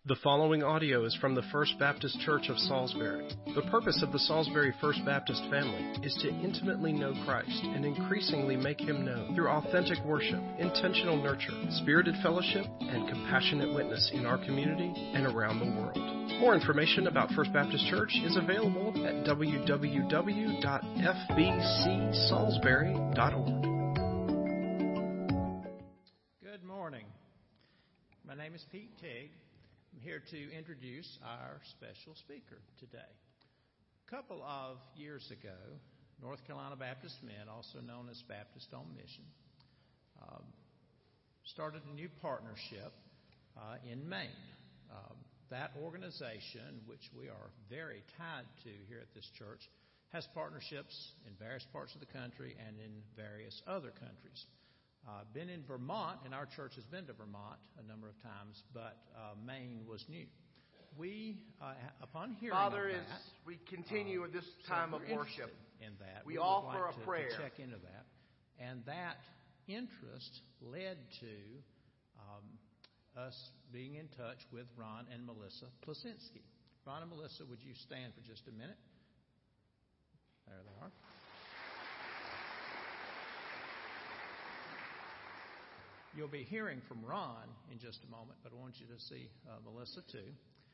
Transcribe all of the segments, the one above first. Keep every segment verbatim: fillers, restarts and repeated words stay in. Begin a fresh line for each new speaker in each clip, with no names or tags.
The following audio is from the First Baptist Church of Salisbury. The purpose of the Salisbury First Baptist family is to intimately know Christ and increasingly make Him known through authentic worship, intentional nurture, spirited fellowship, and compassionate witness in our community and around the world. More information about First Baptist Church is available at w w w dot f b c salisbury dot org.
Good morning. My name is Pete Tigg. I'm here to introduce our special speaker today. A couple of years ago, North Carolina Baptist Men, also known as Baptist on Mission, um, started a new partnership uh, in Maine. Um, that organization, which we are very tied to here at this church, has partnerships in various parts of the country and in various other countries. Uh, been in Vermont, and our church has been to Vermont a number of times, but uh, Maine was new. We, uh, upon hearing
Father,
of
as
that,
we continue
uh,
with this
so
time of
we're
worship,
in that,
we,
we
offer
would like
a
to,
prayer.
to check into that, and that interest led to um, us being in touch with Ron and Melissa Plasinski. Ron and Melissa, would you stand for just a minute? There they are. You'll be hearing from Ron in just a moment, but I want you to see uh, Melissa too.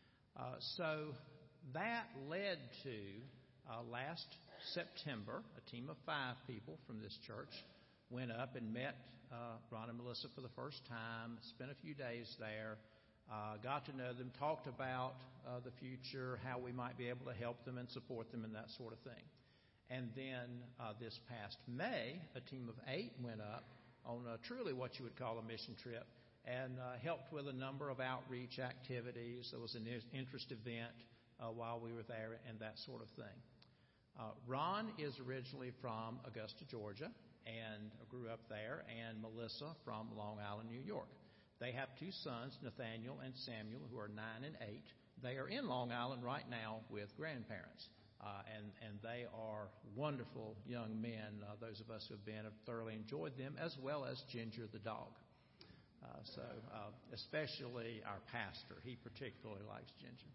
Uh, so that led to uh, last September, a team of five people from this church went up and met uh, Ron and Melissa for the first time, spent a few days there, uh, got to know them, talked about uh, the future, how we might be able to help them and support them and that sort of thing. And then uh, this past May, a team of eight went up on uh, truly what you would call a mission trip, and uh, helped with a number of outreach activities. There was an interest event uh, while we were there and that sort of thing. Uh, Ron is originally from Augusta, Georgia, and grew up there, and Melissa from Long Island, New York. They have two sons, Nathaniel and Samuel, who are nine and eight. They are in Long Island right now with grandparents. Uh, and, and they are wonderful young men. Uh, those of us who have been have thoroughly enjoyed them, as well as Ginger the dog. Uh, so, uh, especially our pastor. He particularly likes Ginger.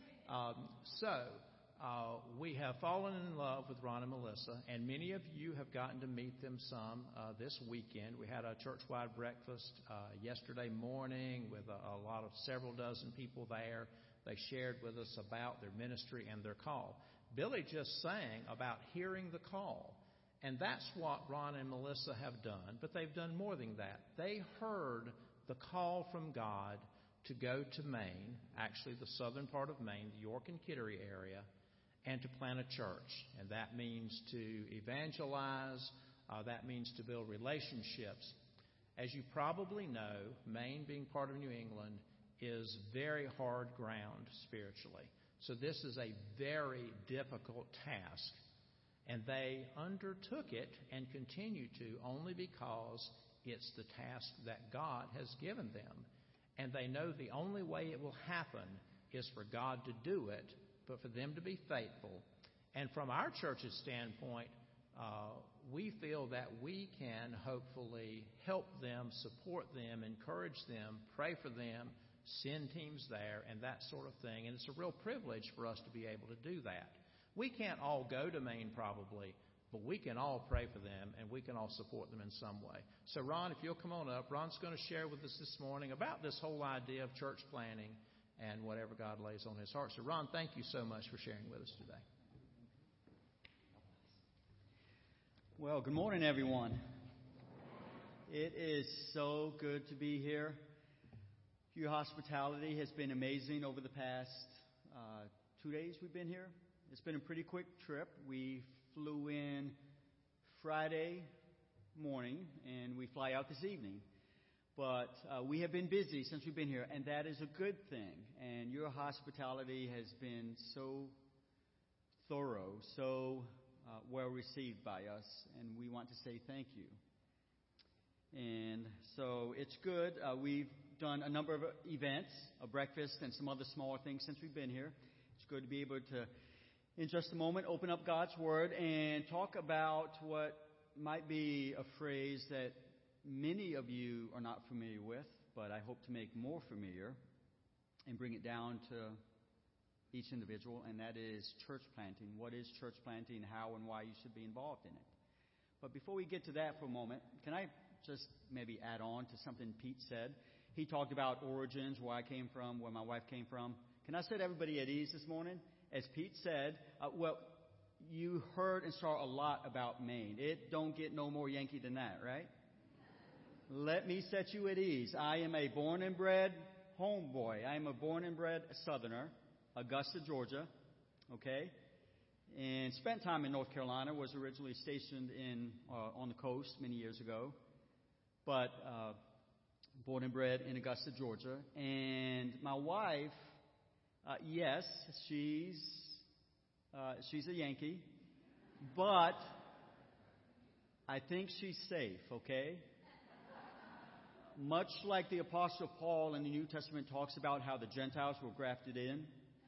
Um, so, uh, we have fallen in love with Ron and Melissa, and many of you have gotten to meet them some uh, this weekend. We had a church-wide breakfast uh, yesterday morning with a, a lot of several dozen people there. They shared with us about their ministry and their call. Billy just sang about hearing the call, and that's what Ron and Melissa have done, but they've done more than that. They heard the call from God to go to Maine, actually the southern part of Maine, the York and Kittery area, and to plant a church. And that means to evangelize, uh, that means to build relationships. As you probably know, Maine, being part of New England, is very hard ground spiritually. So this is a very difficult task, and they undertook it and continue to only because it's the task that God has given them. And they know the only way it will happen is for God to do it, but for them to be faithful. And from our church's standpoint, uh, we feel that we can hopefully help them, support them, encourage them, pray for them, send teams there, and that sort of thing. And it's a real privilege for us to be able to do that. We can't all go to Maine probably, but we can all pray for them, and we can all support them in some way. So, Ron, if you'll come on up, Ron's going to share with us this morning about this whole idea of church planning and whatever God lays on his heart. So, Ron, thank you so much for sharing with us today.
Well, good morning, everyone. It is so good to be here. Your hospitality has been amazing over the past uh, two days we've been here. It's been a pretty quick trip. We flew in Friday morning, and we fly out this evening. But uh, we have been busy since we've been here, and that is a good thing. And your hospitality has been so thorough, so uh, well received by us, and we want to say thank you. And so it's good. Uh, we've done a number of events, a breakfast, and some other smaller things since we've been here. It's good to be able to, in just a moment, open up God's Word and talk about what might be a phrase that many of you are not familiar with, but I hope to make more familiar. and bring it down to each individual, and that is church planting. What is church planting, how and why you should be involved in it. But before we get to that for a moment, can I just maybe add on to something Pete said? He talked about origins, where I came from, where my wife came from. Can I set everybody at ease this morning? As Pete said, uh, well, you heard and saw a lot about Maine. It don't get no more Yankee than that, right? Let me set you at ease. I am a born and bred homeboy. I am a born and bred Southerner, Augusta, Georgia, okay? And spent time in North Carolina, was originally stationed in uh, on the coast many years ago. But uh, born and bred in Augusta, Georgia. And my wife, uh, yes, she's uh, she's a Yankee, but I think she's safe, okay? Much like the Apostle Paul in the New Testament talks about how the Gentiles were grafted in,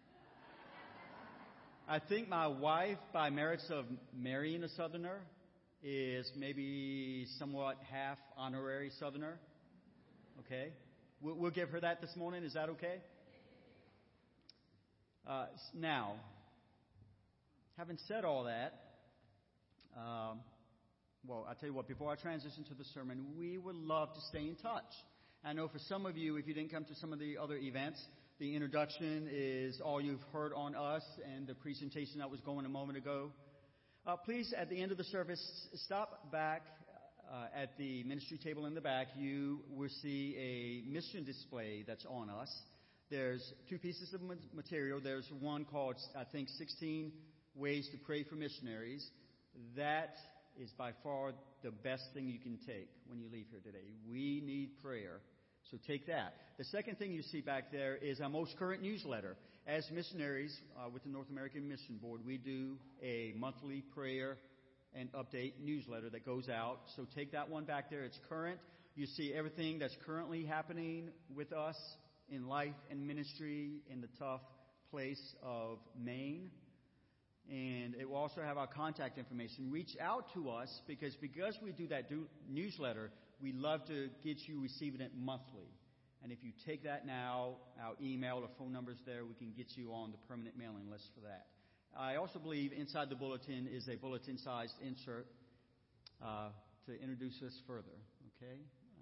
I think my wife, by merits of marrying a Southerner, is maybe somewhat half honorary Southerner. Okay? We'll, we'll give her that this morning. Is that okay? Uh, now, having said all that, um, well, I'll tell you what, before I transition to the sermon, we would love to stay in touch. I know for some of you, if you didn't come to some of the other events, the introduction is all you've heard on us and the presentation that was going a moment ago. Uh, please, at the end of the service, stop back uh, at the ministry table in the back. You will see a mission display that's on us. There's two pieces of material. There's one called, I think, sixteen Ways to Pray for Missionaries. That is by far the best thing you can take when you leave here today. We need prayer. So take that. The second thing you see back there is our most current newsletter. As missionaries uh, with the North American Mission Board, we do a monthly prayer and update newsletter that goes out. So take that one back there. It's current. You see everything that's currently happening with us in life and ministry in the tough place of Maine. And it will also have our contact information. Reach out to us because because we do that do newsletter, we love to get you receiving it monthly. And if you take that now, our email or phone number's there, we can get you on the permanent mailing list for that. I also believe inside the bulletin is a bulletin-sized insert uh, to introduce us further. Okay. Uh,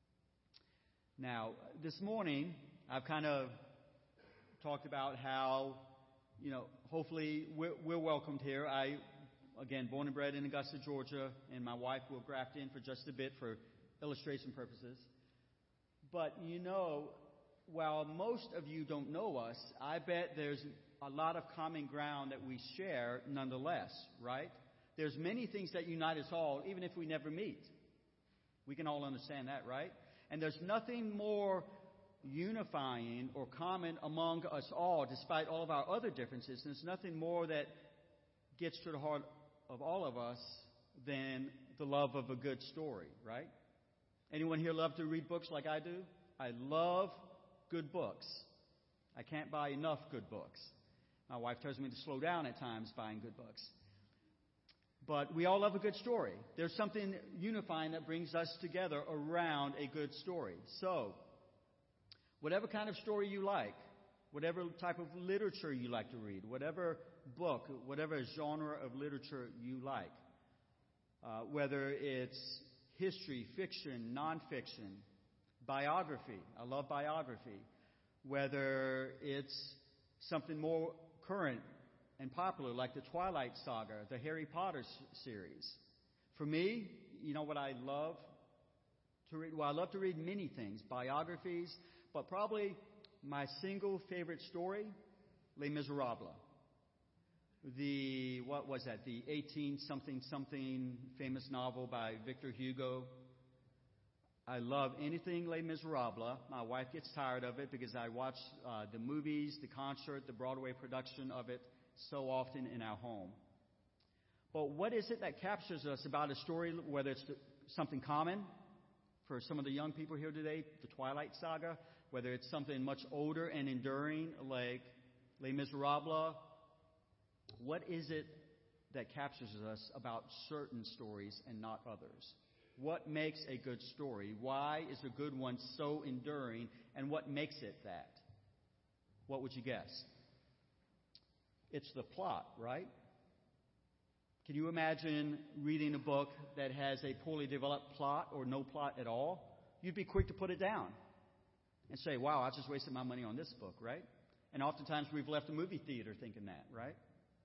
now, this morning, I've kind of talked about how, you know, hopefully we're, we're welcomed here. I, again, born and bred in Augusta, Georgia, and my wife will graft in for just a bit for illustration purposes. But, you know, while most of you don't know us, I bet there's a lot of common ground that we share nonetheless, right? There's many things that unite us all, even if we never meet. We can all understand that, right? And there's nothing more unifying or common among us all, despite all of our other differences. And there's nothing more that gets to the heart of all of us than the love of a good story, right? Anyone here love to read books like I do? I love good books. I can't buy enough good books. My wife tells me to slow down at times buying good books. But we all love a good story. There's something unifying that brings us together around a good story. So, whatever kind of story you like, whatever type of literature you like to read, whatever book, whatever genre of literature you like, uh, whether it's history, fiction, nonfiction, biography. I love biography. Whether it's something more current and popular like the Twilight Saga, the Harry Potter s- series. For me, you know what I love to read? Well, I love to read many things, biographies, but probably my single favorite story, Les Miserables. The, what was that, the eighteen-something-something famous novel by Victor Hugo. I love anything Les Miserables. My wife gets tired of it because I watch uh, the movies, the concert, the Broadway production of it so often in our home. But what is it that captures us about a story, whether it's something common for some of the young people here today, the Twilight Saga, whether it's something much older and enduring like Les Miserables? What is it that captures us about certain stories and not others? What makes a good story? Why is a good one so enduring? And what makes it that? What would you guess? It's the plot, right? Can you imagine reading a book that has a poorly developed plot or no plot at all? You'd be quick to put it down and say, wow, I just wasted my money on this book, right? And oftentimes we've left the movie theater thinking that, right?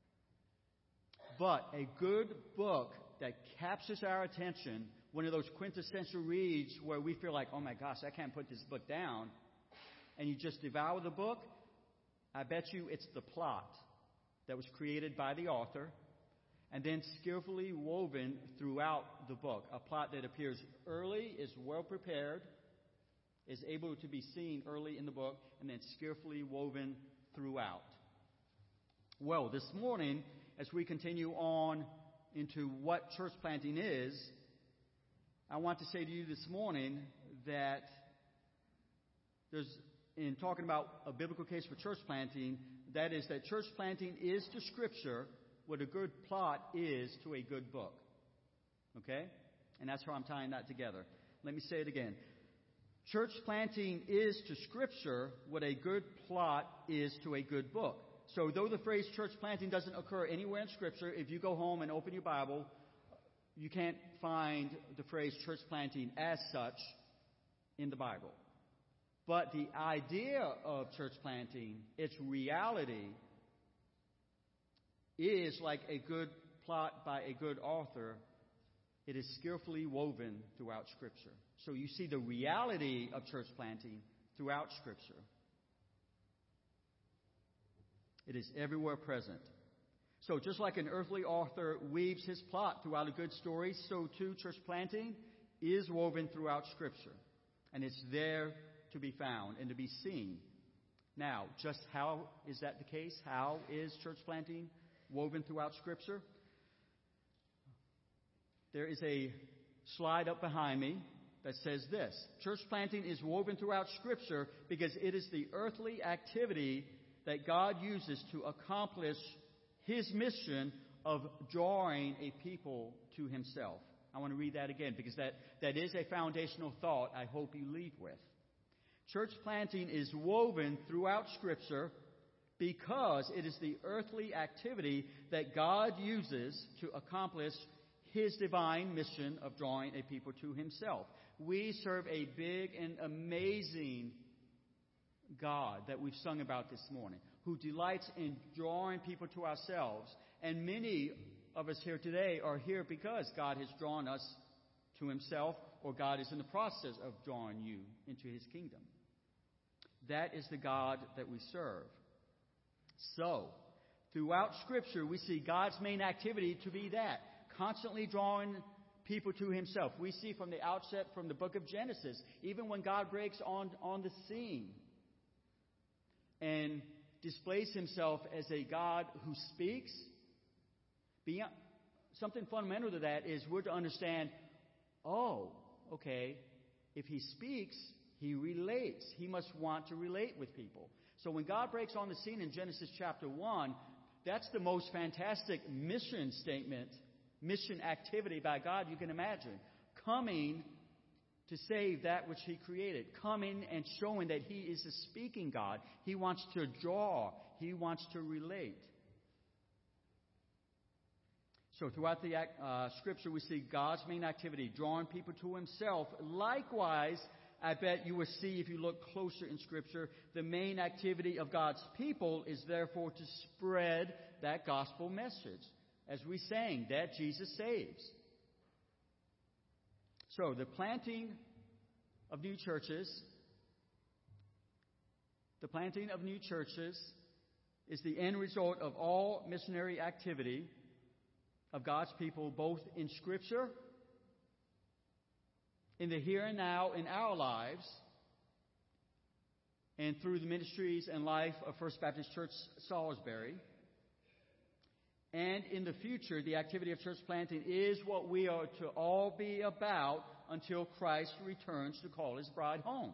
But a good book that captures our attention, one of those quintessential reads where we feel like, oh my gosh, I can't put this book down, and you just devour the book, I bet you it's the plot that was created by the author and then skillfully woven throughout the book. A plot that appears early, is well prepared, is able to be seen early in the book, and then skillfully woven throughout. Well, this morning, as we continue on into what church planting is, I want to say to you this morning that there's, in talking about a biblical case for church planting, that is that church planting is to Scripture what a good plot is to a good book. Okay? And that's how I'm tying that together. Let me say it again. Church planting is to Scripture what a good plot is to a good book. So though the phrase church planting doesn't occur anywhere in Scripture, if you go home and open your Bible, you can't find the phrase church planting as such in the Bible. But the idea of church planting, its reality, is like a good plot by a good author. It is skillfully woven throughout Scripture. So you see the reality of church planting throughout Scripture. It is everywhere present. So just like an earthly author weaves his plot throughout a good story, so too church planting is woven throughout Scripture. And it's there to be found and to be seen. Now, just how is that the case? How is church planting woven throughout Scripture? There is a slide up behind me that says this. Church planting is woven throughout Scripture because it is the earthly activity that God uses to accomplish His mission of drawing a people to Himself. I want to read that again because that, that is a foundational thought I hope you leave with. Church planting is woven throughout Scripture because it is the earthly activity that God uses to accomplish His divine mission of drawing a people to Himself. We serve a big and amazing God that we've sung about this morning, who delights in drawing people to ourselves. And many of us here today are here because God has drawn us to Himself, or God is in the process of drawing you into His kingdom. That is the God that we serve. So, throughout Scripture, we see God's main activity to be that, constantly drawing people to Himself. We see from the outset, from the book of Genesis, even when God breaks on, on the scene and displays Himself as a God who speaks, beyond, something fundamental to that is we're to understand, oh, okay, if He speaks, He relates. He must want to relate with people. So when God breaks on the scene in Genesis chapter one, that's the most fantastic mission statement, mission activity by God you can imagine. Coming to save that which He created. Coming and showing that He is a speaking God. He wants to draw. He wants to relate. So throughout the uh, Scripture, we see God's main activity, drawing people to Himself. Likewise, I bet you will see, if you look closer in Scripture, the main activity of God's people is therefore to spread that gospel message. As we sang, that Jesus saves. So the planting of new churches, the planting of new churches is the end result of all missionary activity of God's people, both in Scripture, in the here and now in our lives, and through the ministries and life of First Baptist Church Salisbury. And in the future, the activity of church planting is what we are to all be about until Christ returns to call His bride home.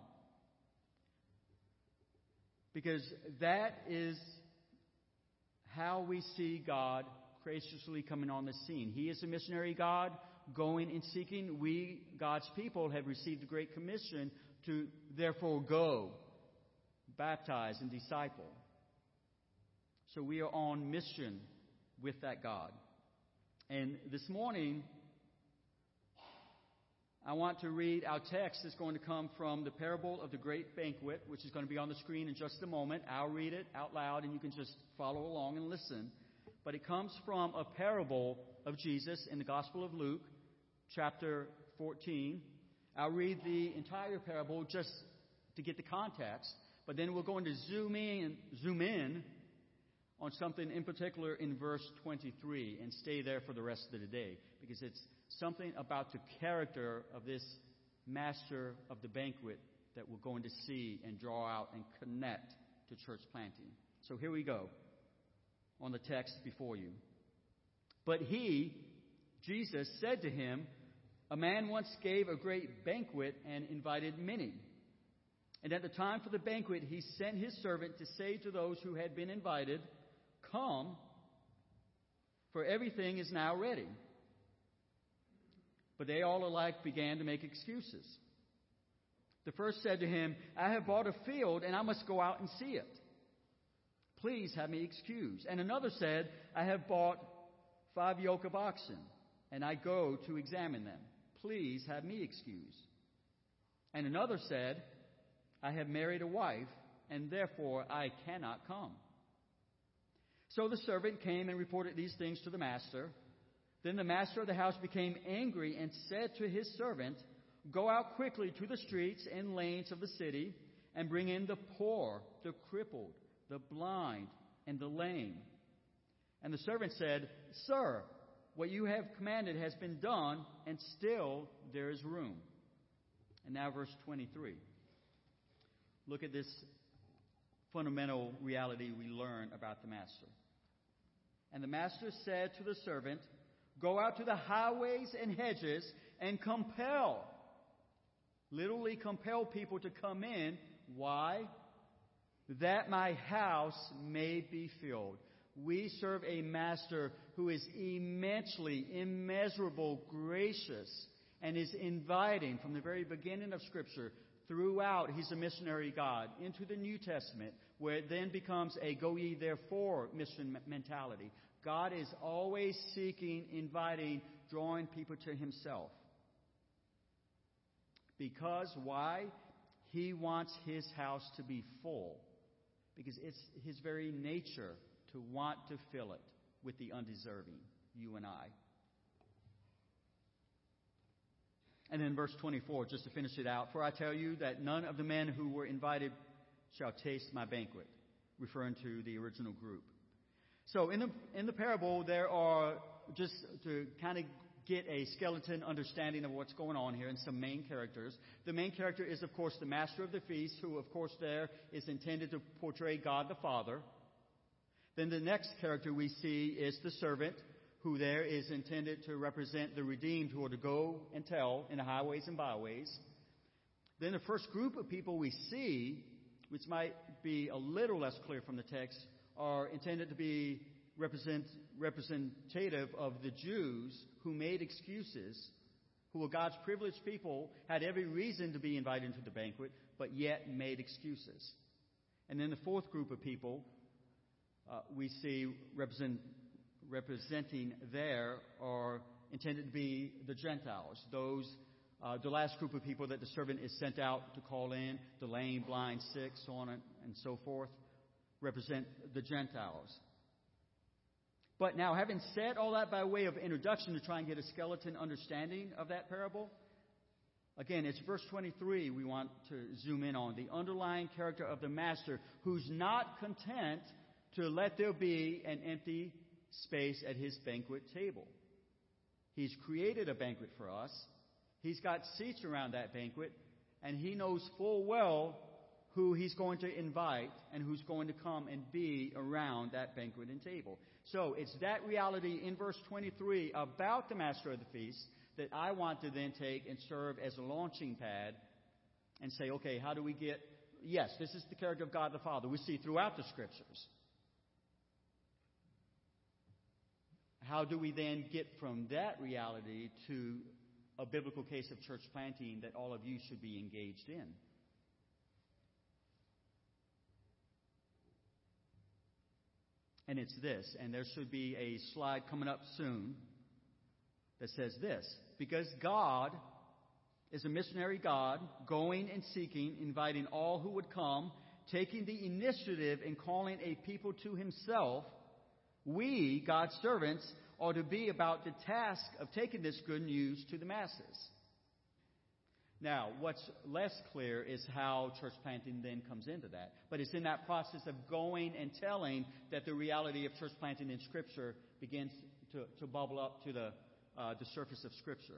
Because that is how we see God graciously coming on the scene. He is a missionary God, going and seeking. We, God's people, have received the Great Commission to therefore go. baptize, and disciple. So we are on mission with that God. And this morning, I want to read our text. It's going to come from the parable of the great banquet, which is going to be on the screen in just a moment. I'll read it out loud, and you can just follow along and listen. But it comes from a parable of Jesus in the Gospel of Luke, chapter fourteen. I'll read the entire parable just to get the context, but then we're going to zoom in, zoom in on something in particular in verse twenty-three and stay there for the rest of the day, because it's something about the character of this master of the banquet that we're going to see and draw out and connect to church planting. So here we go on the text before you. But he, Jesus, said to him, "A man once gave a great banquet and invited many. And at the time for the banquet, he sent his servant to say to those who had been invited, 'Come, for everything is now ready.' But they all alike began to make excuses. The first said to him, 'I have bought a field, and I must go out and see it. Please have me excused.' And another said, 'I have bought five yoke of oxen, and I go to examine them. Please have me excused.' And another said, 'I have married a wife, and therefore I cannot come.' So the servant came and reported these things to the master. Then the master of the house became angry and said to his servant, 'Go out quickly to the streets and lanes of the city and bring in the poor, the crippled, the blind, and the lame.' And the servant said, 'Sir, what you have commanded has been done, and still there is room.'" And now verse twenty-three. Look at this fundamental reality we learn about the master. "And the master said to the servant, 'Go out to the highways and hedges and compel,'" literally compel people to come in. Why? "That my house may be filled." We serve a master who is immensely, immeasurable, gracious, and is inviting from the very beginning of Scripture throughout. He's a missionary God into the New Testament, where it then becomes a go ye therefore mission mentality. God is always seeking, inviting, drawing people to himself. Because why? He wants his house to be full. Because it's his very nature to want to fill it with the undeserving, you and I. And then verse twenty-four, just to finish it out, "For I tell you that none of the men who were invited shall taste my banquet," referring to the original group. So in the in the parable, there are, just to kind of get a skeleton understanding of what's going on here, and some main characters. The main character is, of course, the master of the feast, who, of course, there is intended to portray God the Father. Then the next character we see is the servant, who there is intended to represent the redeemed who are to go and tell in the highways and byways. Then the first group of people we see, which might be a little less clear from the text, are intended to be represent, representative of the Jews who made excuses, who were God's privileged people, had every reason to be invited into the banquet, but yet made excuses. And then the fourth group of people uh, we see represent, representing there are intended to be the Gentiles, those uh, the last group of people that the servant is sent out to call in, the lame, blind, sick, so on and so forth, represent the Gentiles. But now, having said all that by way of introduction to try and get a skeleton understanding of that parable, again, it's verse twenty-three we want to zoom in on, the underlying character of the master who's not content to let there be an empty space at his banquet table. He's created a banquet for us. He's got seats around that banquet, and he knows full well who he's going to invite and who's going to come and be around that banqueting table. So it's that reality in verse twenty-three about the master of the feast that I want to then take and serve as a launching pad and say, okay, how do we get... Yes, this is the character of God the Father we see throughout the Scriptures. How do we then get from that reality to a biblical case of church planting that all of you should be engaged in? And it's this, and there should be a slide coming up soon that says this: because God is a missionary God, going and seeking, inviting all who would come, taking the initiative in calling a people to himself, we, God's servants, are to be about the task of taking this good news to the masses. Now, what's less clear is how church planting then comes into that. But it's in that process of going and telling that the reality of church planting in Scripture begins to, to bubble up to the, uh, the surface of Scripture.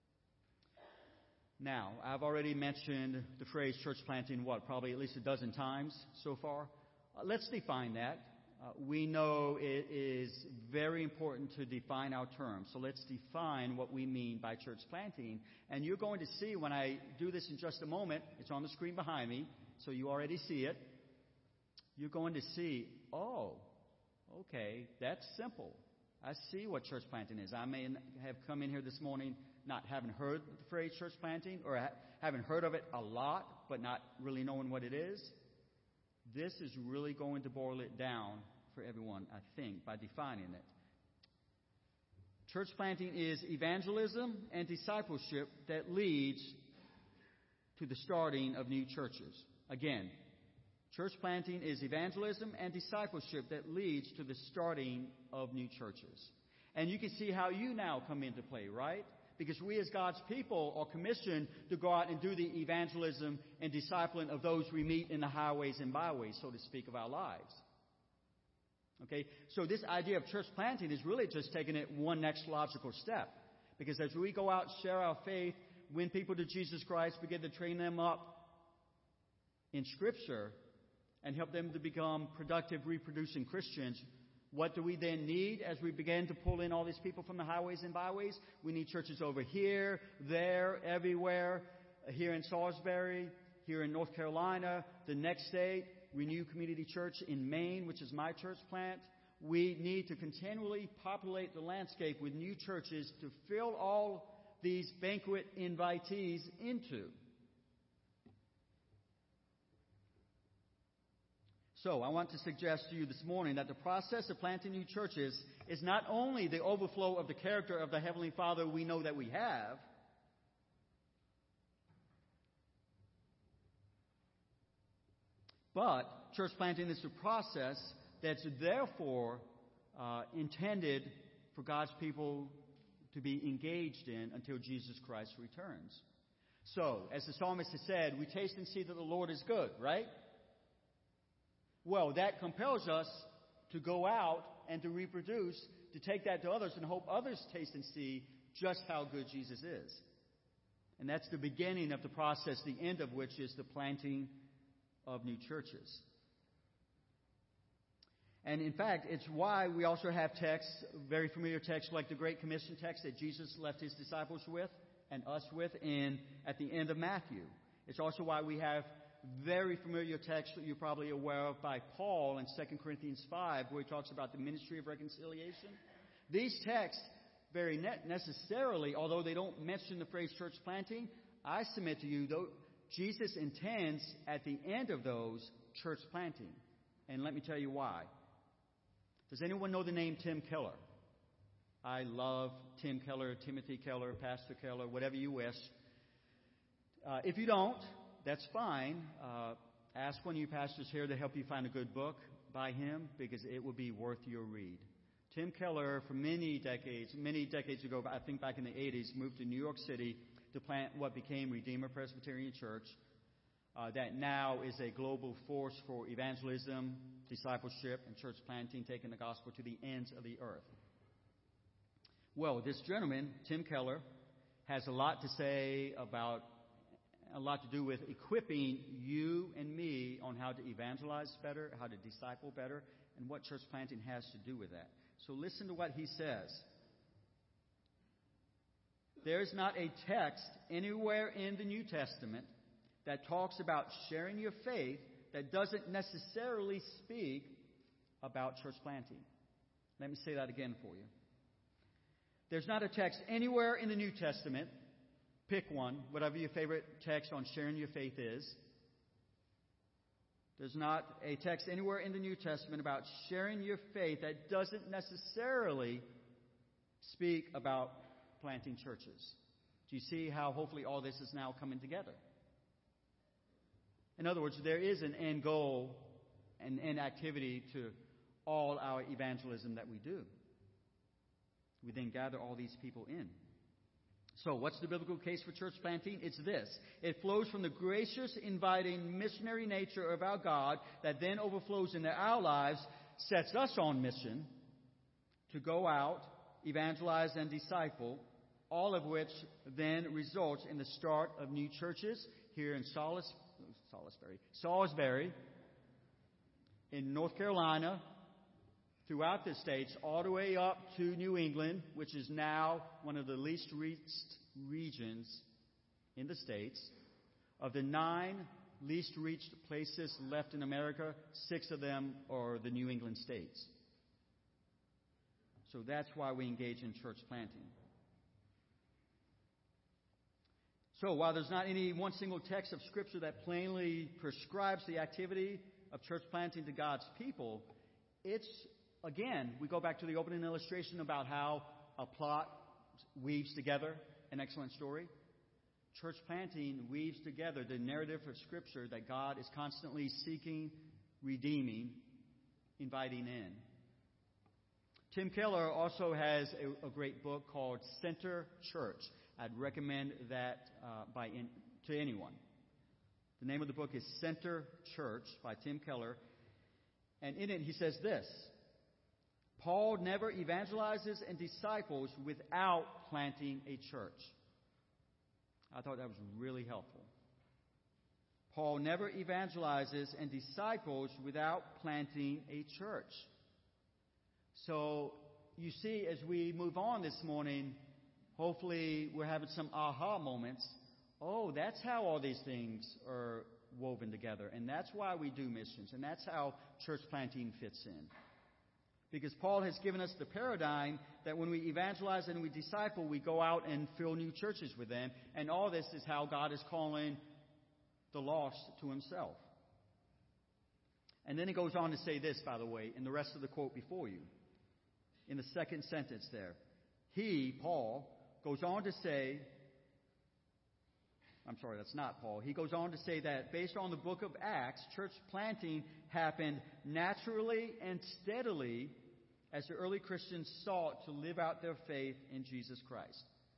Now, I've already mentioned the phrase church planting, what, probably at least a dozen times so far. Uh, let's define that. Uh, we know it is very important to define our terms. So let's define what we mean by church planting. And you're going to see when I do this in just a moment, it's on the screen behind me, so you already see it. You're going to see, oh, okay, that's simple. I see what church planting is. I may have come in here this morning not having heard the phrase church planting, or ha- having heard of it a lot, but not really knowing what it is. This is really going to boil it down for everyone, I think, by defining it. Church planting is evangelism and discipleship that leads to the starting of new churches. Again, church planting is evangelism and discipleship that leads to the starting of new churches. And you can see how you now come into play, right? Because we as God's people are commissioned to go out and do the evangelism and discipling of those we meet in the highways and byways, so to speak, of our lives. Okay, so this idea of church planting is really just taking it one next logical step. Because as we go out, share our faith, win people to Jesus Christ, begin to train them up in Scripture, and help them to become productive, reproducing Christians, what do we then need as we begin to pull in all these people from the highways and byways? We need churches over here, there, everywhere, here in Salisbury, here in North Carolina, the next state, Renew Community Church in Maine, which is my church plant. We need to continually populate the landscape with new churches to fill all these banquet invitees into. So I want to suggest to you this morning that the process of planting new churches is not only the overflow of the character of the Heavenly Father we know that we have, but church planting is a process that's therefore uh, intended for God's people to be engaged in until Jesus Christ returns. So, as the psalmist has said, we taste and see that the Lord is good, right? Well, that compels us to go out and to reproduce, to take that to others and hope others taste and see just how good Jesus is. And that's the beginning of the process, the end of which is the planting of new churches. And in fact, it's why we also have texts, very familiar texts like the Great Commission text that Jesus left his disciples with and us with in at the end of Matthew. It's also why we have very familiar text that you're probably aware of by Paul in Second Corinthians five, where he talks about the ministry of reconciliation. These texts, very ne- necessarily, although they don't mention the phrase church planting, I submit to you, though, Jesus intends at the end of those church planting. And let me tell you why. Does anyone know the name Tim Keller? I love Tim Keller, Timothy Keller, Pastor Keller, whatever you wish. Uh, if you don't, that's fine. Uh, ask one of you pastors here to help you find a good book by him, because it will be worth your read. Tim Keller, for many decades, many decades ago, I think back in the eighties, moved to New York City to plant what became Redeemer Presbyterian Church, uh, that now is a global force for evangelism, discipleship, and church planting, taking the gospel to the ends of the earth. Well, this gentleman, Tim Keller, has a lot to say about, a lot to do with equipping you and me on how to evangelize better, how to disciple better, and what church planting has to do with that. So listen to what he says. There is not a text anywhere in the New Testament that talks about sharing your faith that doesn't necessarily speak about church planting. Let me say that again for you. There's not a text anywhere in the New Testament, pick one, whatever your favorite text on sharing your faith is, There's not a text anywhere in the New Testament about sharing your faith that doesn't necessarily speak about planting churches. Do you see how hopefully all this is now coming together? In other words, there is an end goal and end activity to all our evangelism that we do. We then gather all these people in. So what's the biblical case for church planting? It's this. It flows from the gracious, inviting, missionary nature of our God that then overflows into our lives, sets us on mission to go out, evangelize, and disciple, all of which then results in the start of new churches here in Solace, Salisbury, Salisbury, in North Carolina, throughout the states, all the way up to New England, which is now one of the least reached regions in the states. Of the nine least reached places left in America, six of them are the New England states. So that's why we engage in church planting. So while there's not any one single text of Scripture that plainly prescribes the activity of church planting to God's people, it's Again, we go back to the opening illustration about how a plot weaves together an excellent story. Church planting weaves together the narrative of Scripture that God is constantly seeking, redeeming, inviting in. Tim Keller also has a, a great book called Center Church. I'd recommend that uh, by in, to anyone. The name of the book is Center Church by Tim Keller. And in it he says this: Paul never evangelizes and disciples without planting a church. I thought that was really helpful. Paul never evangelizes and disciples without planting a church. So, you see, as we move on this morning, hopefully we're having some aha moments. Oh, that's how all these things are woven together. And that's why we do missions. And that's how church planting fits in. Because Paul has given us the paradigm that when we evangelize and we disciple, we go out and fill new churches with them. And all this is how God is calling the lost to himself. And then he goes on to say this, by the way, in the rest of the quote before you. In the second sentence there. He, Paul, goes on to say, I'm sorry, that's not Paul. He goes on to say that based on the book of Acts, church planting happened naturally and steadily as the early Christians sought to live out their faith in Jesus Christ.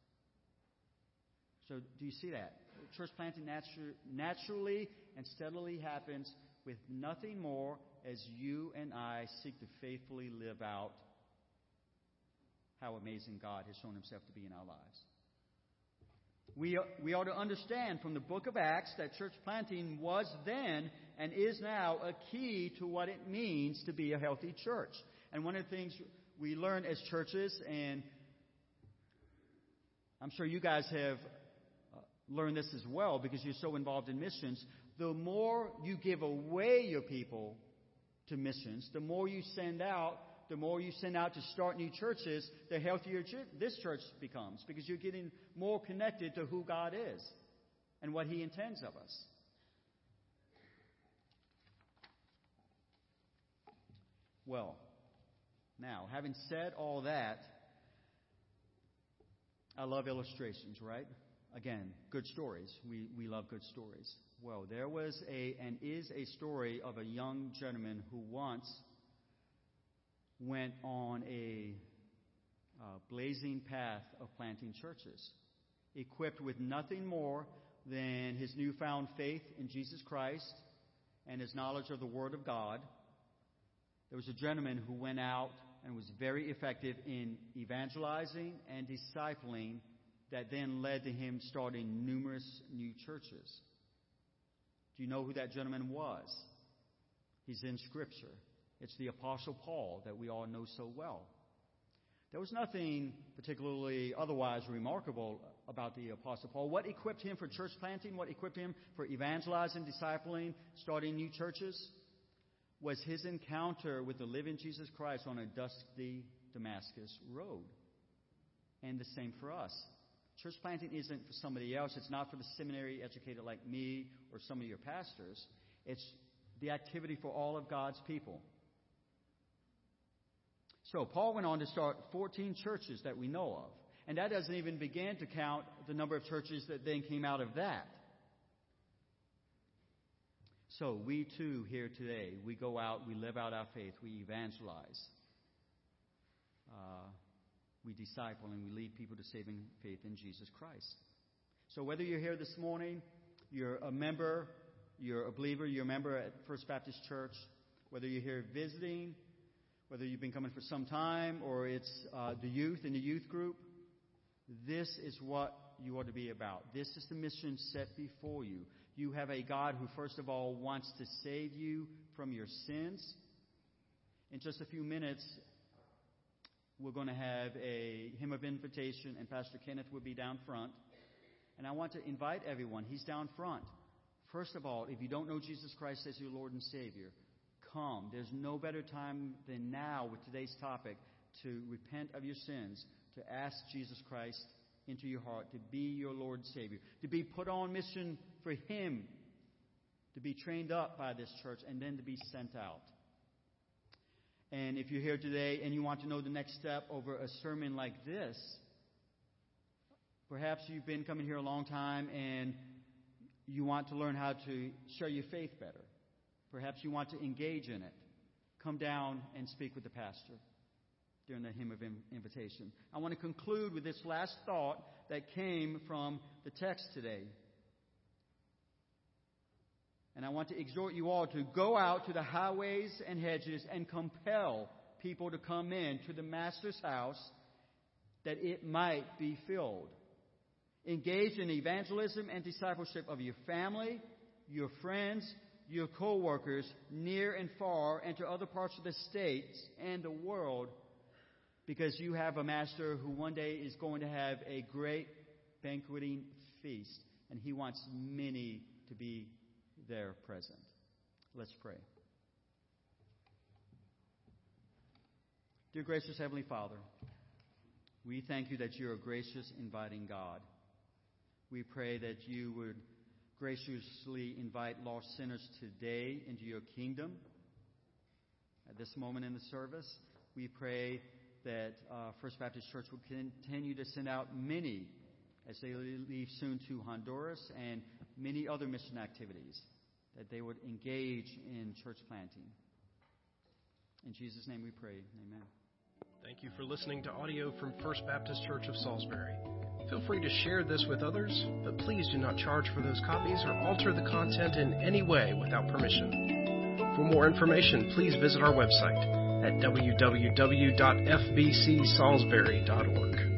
So do you see that? Church planting natu- naturally and steadily happens with nothing more as you and I seek to faithfully live out how amazing God has shown himself to be in our lives. We, we ought to understand from the book of Acts that church planting was then and is now a key to what it means to be a healthy church. And one of the things we learn as churches, and I'm sure you guys have learned this as well because you're so involved in missions, the more you give away your people to missions, the more you send out, the more you send out to start new churches, the healthier ch- this church becomes because you're getting more connected to who God is and what he intends of us. Well, now, having said all that, I love illustrations, right? Again, good stories. We we love good stories. Well, there was a and is a story of a young gentleman who once went on a uh, blazing path of planting churches, equipped with nothing more than his newfound faith in Jesus Christ and his knowledge of the Word of God. There was a gentleman who went out and was very effective in evangelizing and discipling that then led to him starting numerous new churches. Do you know who that gentleman was? He's in Scripture. It's the Apostle Paul that we all know so well. There was nothing particularly otherwise remarkable about the Apostle Paul. What equipped him for church planting, what equipped him for evangelizing, discipling, starting new churches, was his encounter with the living Jesus Christ on a dusty Damascus road. And the same for us. Church planting isn't for somebody else. It's not for the seminary educated like me or some of your pastors. It's the activity for all of God's people. So Paul went on to start fourteen churches that we know of. And that doesn't even begin to count the number of churches that then came out of that. So we too here today, we go out, we live out our faith, we evangelize. Uh, we disciple and we lead people to saving faith in Jesus Christ. So whether you're here this morning, you're a member, you're a believer, you're a member at First Baptist Church, whether you're here visiting, whether you've been coming for some time, or it's uh, the youth in the youth group, this is what you ought to be about. This is the mission set before you. You have a God who, first of all, wants to save you from your sins. In just a few minutes, we're going to have a hymn of invitation, and Pastor Kenneth will be down front. And I want to invite everyone. He's down front. First of all, if you don't know Jesus Christ as your Lord and Savior, come. There's no better time than now with today's topic to repent of your sins, to ask Jesus Christ into your heart, to be your Lord and Savior, to be put on mission for Him, to be trained up by this church, and then to be sent out. And if you're here today and you want to know the next step over a sermon like this, perhaps you've been coming here a long time and you want to learn how to share your faith better. Perhaps you want to engage in it. Come down and speak with the pastor during the hymn of invitation. I want to conclude with this last thought that came from the text today. And I want to exhort you all to go out to the highways and hedges and compel people to come in to the Master's house that it might be filled. Engage in evangelism and discipleship of your family, your friends, your co-workers, near and far, and to other parts of the states and the world, because you have a Master who one day is going to have a great banqueting feast, and He wants many to be there present. Let's pray. Dear gracious Heavenly Father, we thank You that You're a gracious, inviting God. We pray that You would graciously invite lost sinners today into Your kingdom. At this moment in the service, we pray that uh, First Baptist Church will continue to send out many as they leave soon to Honduras and many other mission activities, that they would engage in church planting. In Jesus' name we pray. Amen.
Thank you for listening to audio from First Baptist Church of Salisbury. Feel free to share this with others, but please do not charge for those copies or alter the content in any way without permission. For more information, please visit our website at w w w dot f b c salisbury dot org.